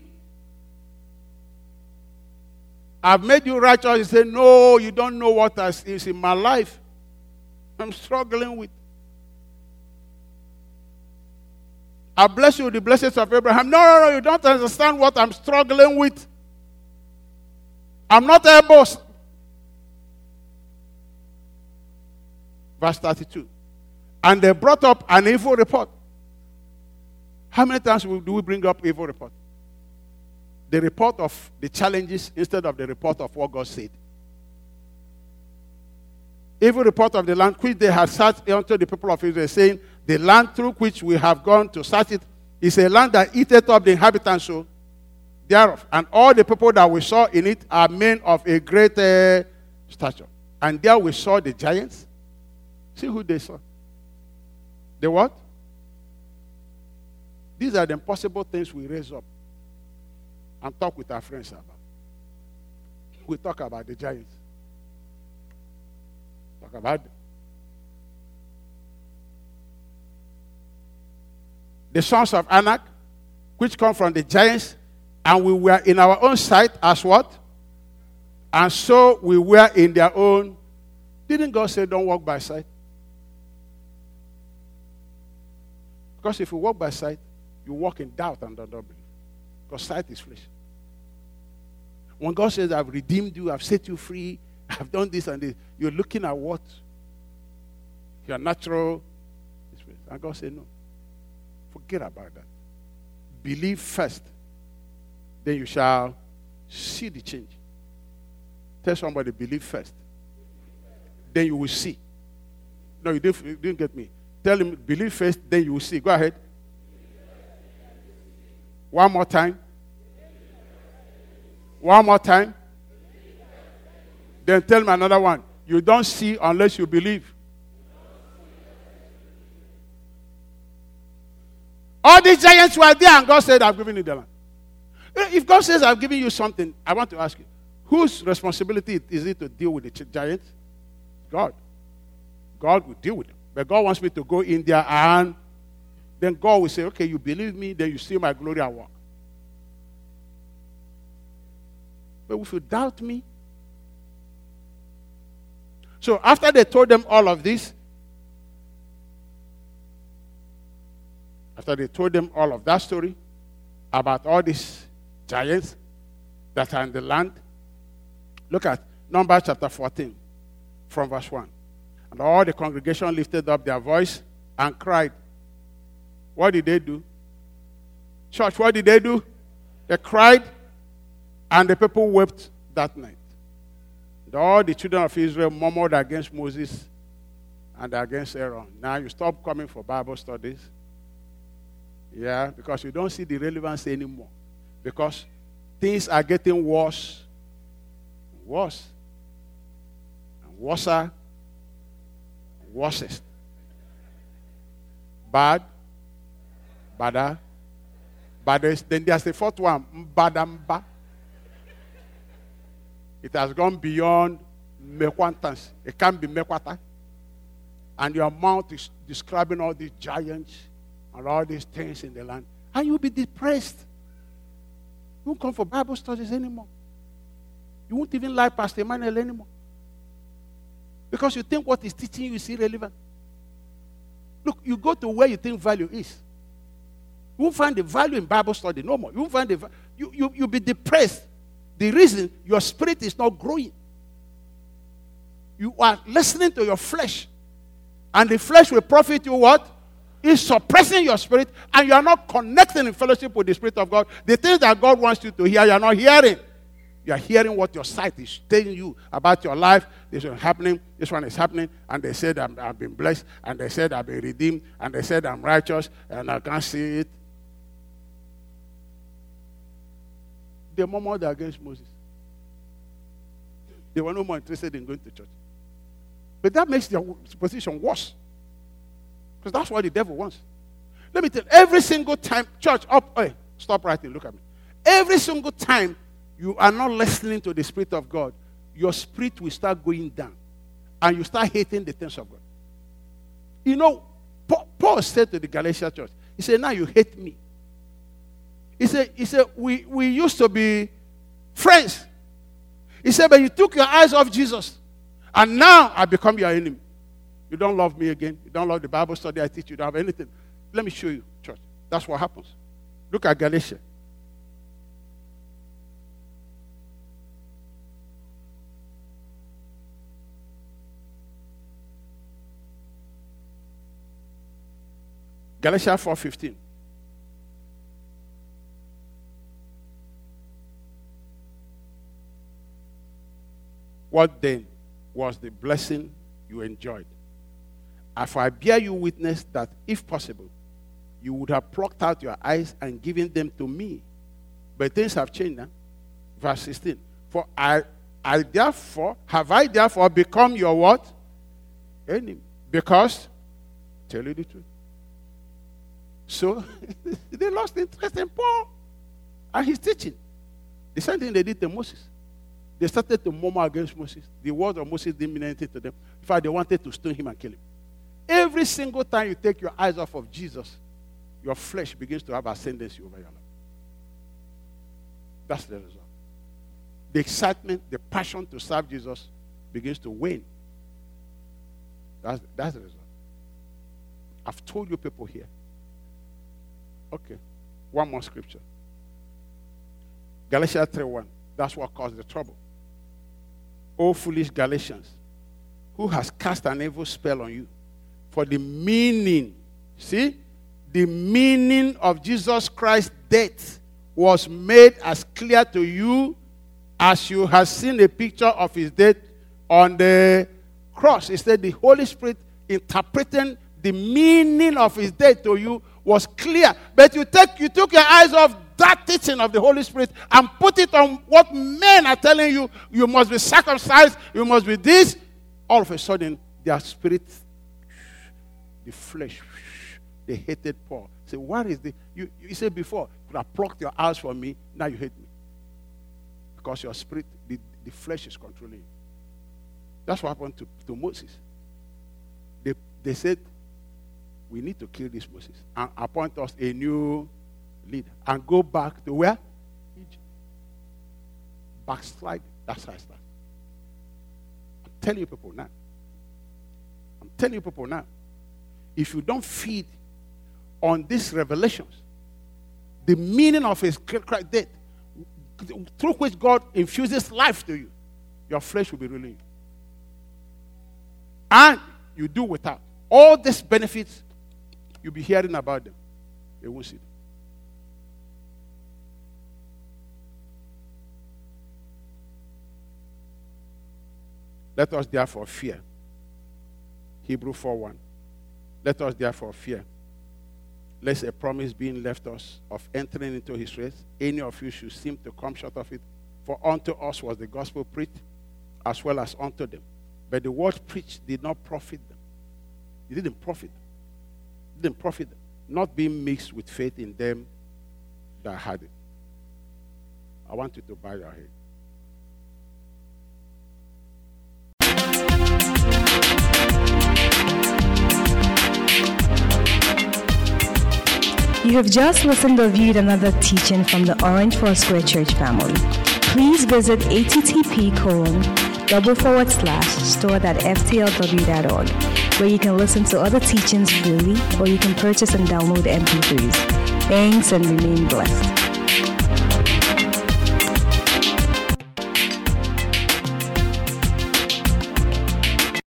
I've made you righteous. He said, no, you don't know what is in my life. I'm struggling with. I bless you with the blessings of Abraham. No, no, no, you don't understand what I'm struggling with. I'm not able. Verse thirty-two. And they brought up an evil report. How many times do we bring up evil report? The report of the challenges instead of the report of what God said. Evil report of the land which they had searched unto the people of Israel, saying, the land through which we have gone to search it is a land that eateth up the inhabitants thereof. And all the people that we saw in it are men of a great uh, stature. And there we saw the giants. See who they saw. The what? These are the impossible things we raise up and talk with our friends about. we talk about the giants. Talk about them. The sons of Anak, which come from the giants, and we were in our own sight as what? And so we were in their own. Didn't God say don't walk by sight? Because if you walk by sight, you walk in doubt and don't believe. Because sight is flesh. When God says, I've redeemed you, I've set you free, I've done this and this, you're looking at what? Your natural experience. And God said, no. Forget about that. Believe first. Then you shall see the change. Tell somebody, believe first. Then you will see. No, you didn't, you didn't get me. Tell him, believe first, then you will see. Go ahead. One more time. One more time. Then tell me another one. You don't see unless you believe. All these giants were there and God said, I've given you the land. If God says, I've given you something, I want to ask you, whose responsibility is it to deal with the giants? God. God will deal with them. But God wants me to go in there and then God will say, okay, you believe me, then you see my glory at work. But if you doubt me. So after they told them all of this, after they told them all of that story about all these giants that are in the land, look at Numbers chapter fourteen from verse one. And all the congregation lifted up their voice and cried. What did they do? Church, what did they do? They cried, and the people wept that night. And all the children of Israel murmured against Moses and against Aaron. Now you stop coming for Bible studies. Yeah, because you don't see the relevance anymore. Because things are getting worse, worse, and worser. Worst. Bad, badder, baddest. Then there's the fourth one, mbadamba. It has gone beyond mekwantans. It can't be mekwata. And your mouth is describing all these giants and all these things in the land. And you'll be depressed. You won't come for Bible studies anymore. You won't even like Pastor Emmanuel anymore. Because you think what he's teaching you is irrelevant. Look, you go to where you think value is. You won't find the value in Bible study no more. You won't find the value. You, you, you'll be depressed. The reason your spirit is not growing. You are listening to your flesh. And the flesh will profit you what? It's suppressing your spirit. And you are not connecting in fellowship with the Spirit of God. The things that God wants you to hear, you are not hearing. You are hearing what your sight is telling you about your life. This one is happening. This one is happening. And they said, I'm, I've been blessed. And they said, I've been redeemed. And they said, I'm righteous. And I can't see it. They murmured against Moses. They were no more interested in going to church. But that makes their position worse. Because that's what the devil wants. Let me tell you, every single time, church, up, hey, stop writing, look at me. Every single time you are not listening to the Spirit of God, your spirit will start going down. And you start hating the things of God. You know, Paul said to the Galatian church, he said, now you hate me. He said, he said we, we used to be friends. He said, but you took your eyes off Jesus. And now I become your enemy. You don't love me again. You don't love the Bible study I teach. You don't have anything. Let me show you, church. That's what happens. Look at Galatia. Galatians four fifteen. What then was the blessing you enjoyed? And for I bear you witness that, if possible, you would have plucked out your eyes and given them to me. But things have changed now. Verse sixteen. For I, I therefore, have I therefore become your what? Enemy. Because, tell you the truth. So, they lost interest in Paul and his teaching. The same thing they did to Moses. They started to murmur against Moses. The words of Moses didn't mean anything to them. In fact, they wanted to stone him and kill him. Every single time you take your eyes off of Jesus, your flesh begins to have ascendancy over your life. That's the result. The excitement, the passion to serve Jesus begins to wane. That's, that's the result. I've told you people here. Okay. One more scripture. Galatians three one. That's what caused the trouble. O foolish Galatians, who has cast an evil spell on you? For the meaning, see, the meaning of Jesus Christ's death was made as clear to you as you have seen a picture of his death on the cross. It said the Holy Spirit interpreting the meaning of his death to you was clear. But you take you took your eyes off that teaching of the Holy Spirit and put it on what men are telling you. You must be circumcised. You must be this. All of a sudden, their spirit, the flesh, they hated Paul. Say, what is the? You, you said before, you could have plucked your eyes from me. Now you hate me. Because your spirit, the, the flesh is controlling you. That's what happened to, to Moses. They, they said, we need to kill this Moses and appoint us a new leader and go back to where? Egypt. Backslide. That's how I start. I'm telling you people now. I'm telling you people now. If you don't feed on these revelations, the meaning of his death, through which God infuses life to you, your flesh will be ruling you. And you do without. All these benefits, you'll be hearing about them. They won't see them. Let us therefore fear. Hebrew four one. Let us therefore fear, lest a promise being left us of entering into his rest, any of you should seem to come short of it. For unto us was the gospel preached, as well as unto them. But the word preached did not profit them. It didn't profit them. It didn't profit them. Not being mixed with faith in them that had it. I want you to bow your head. You have just listened or viewed another teaching from the Orange Foursquare Church family. Please visit http colon double forward slash store.ftlw.org, where you can listen to other teachings freely, or you can purchase and download M P threes. Thanks and remain blessed.